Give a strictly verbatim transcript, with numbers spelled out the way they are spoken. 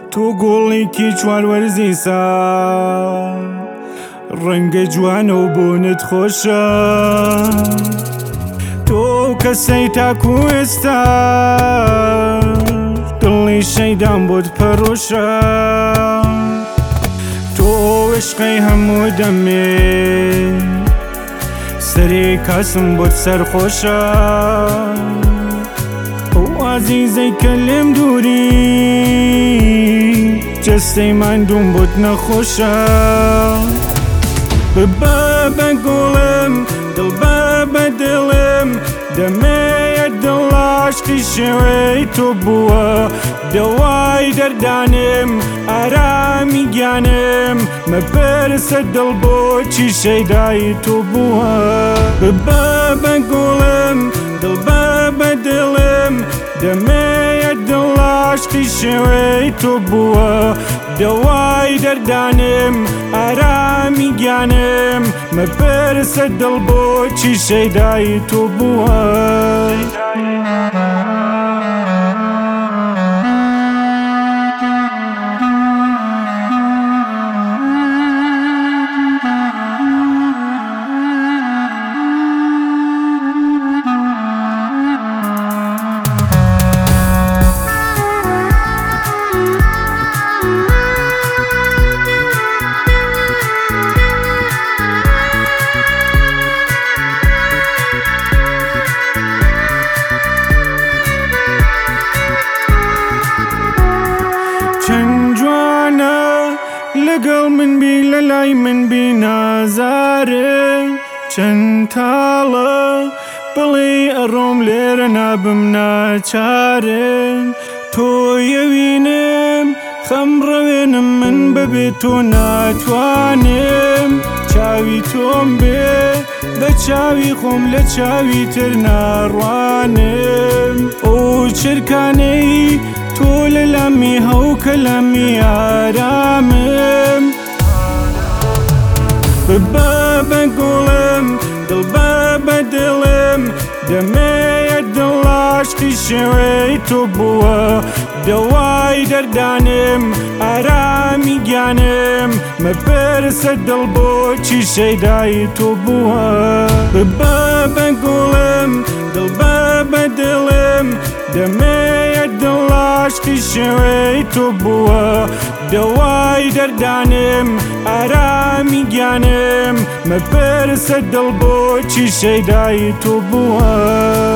تۆ گۆڵێکی چواروەرزی ساڵ ڕەنگە جوانە و بۆنت خۆشە تۆ کەسەی تاکو ئێستا دڵی شەیدان بۆت پەڕۆشە تۆ عشقەی هەموو دەمێ سەرێ کاسم بۆت سەرخۆشە ئەو ئازیزەی کە لێم دووری جەستەی ماندووم بۆت نەخۆشە ببە بە گوڵم دڵ بە بە دڵم دەمەیە دڵ عاشقی شێوەی تۆ بووە دەوای دەردانم ئارامی گیانم مەپرسە دڵ بۆچی شەیدای تۆ بووە ببە بە گوڵم دڵ بە بە دڵم دەمەیە دڵ عاشقی شێوەی تۆ بووە دەوای دەردانم ئارامی گیانم مەپرسە دڵ بۆچی شەیدای تۆ بووە چەند جوانە لەگەڵ من بی لە لای من بی نازارە چەند تاڵە بڵێ ئەڕۆم لێرە نابم ناچارە تۆیەوینم خەمڕەوێنم من بەبێ تۆ ناتوانم چاوی تۆم بێ بە چاوی خۆم لە چاوی تر ناڕوانم ئەو چرکانەی تۆ لە لامی هەو کەلامی ئارامم ببە بە گوڵم دڵ بە بە دڵم دەمەیە دڵ عاشقی شێوەی تۆ بووە دەوای دەردانم ئارامی گیانم مەپرسە دڵ بۆچی شەیدای تۆ بووە ببە بە گوڵم دڵ بە بە دڵم دەمەیە دڵ عاشقی شێوەی تۆ بووە دەوای دەردانم ئارامی گیانم مەپرسە دڵ بۆچی شەیدای تۆ بووە